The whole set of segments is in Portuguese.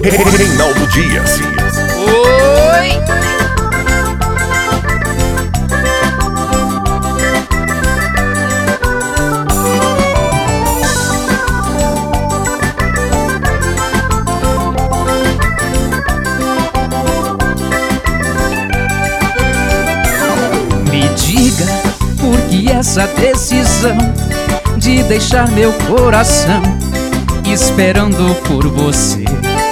Reinaldo Dias. Oi! Me diga por que essa decisão de deixar meu coração esperando por você.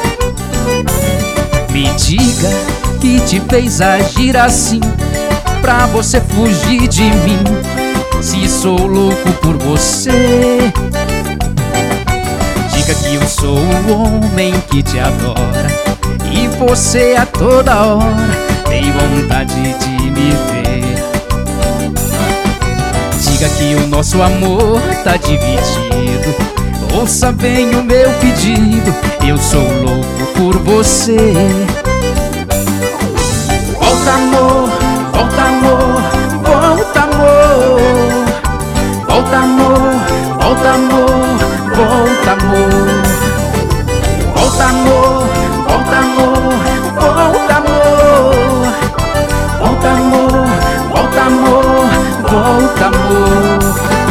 Me diga que te fez agir assim pra você fugir de mim, se sou louco por você. Diga que eu sou o homem que te adora e você a toda hora tem vontade de me ver. Diga que o nosso amor tá dividido, ouça bem o meu pedido, eu sou louco por você. Volta amor, volta amor, volta amor. Volta amor, volta amor, volta amor. Volta amor, volta amor, volta amor. Volta amor, volta amor, volta amor.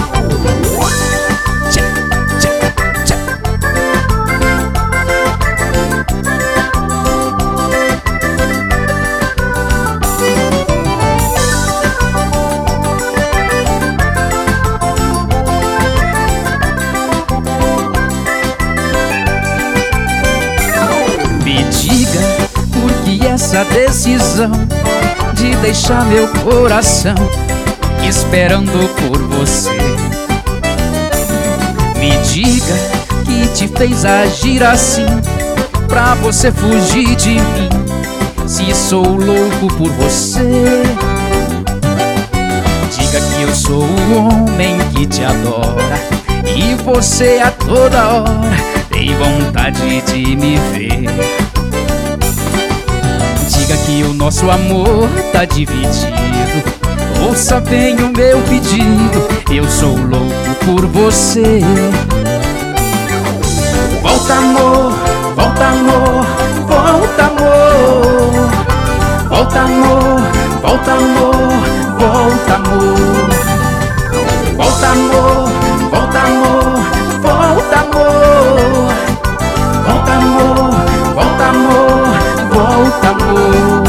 Me diga por que essa decisão de deixar meu coração esperando por você. Me diga que te fez agir assim pra você fugir de mim, se sou louco por você. Diga que eu sou o homem que te adora e você a toda hora tem vontade de me ver. Diga que o nosso amor tá dividido, ouça bem o meu pedido, eu sou louco por você. Volta amor, volta amor, volta amor. Volta amor, volta amor, volta amor. Volta amor, volta amor, volta amor. Volta amor, volta amor, volta amor.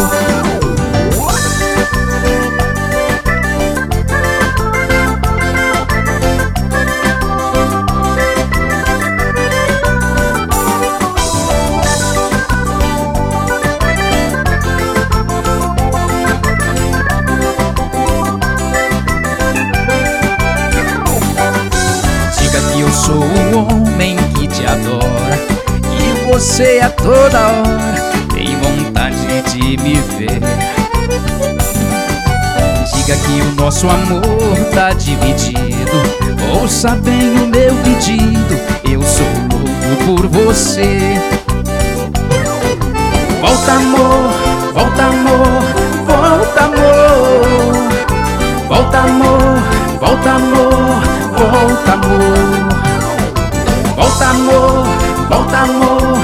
Diga que eu sou o homem que te adora e você a toda hora tem vontade de me ver. Diga que o nosso amor tá dividido, ouça bem o meu pedido, eu sou louco por você. Volta amor, volta amor, volta amor. Volta amor, volta amor, volta amor. Volta amor, volta amor,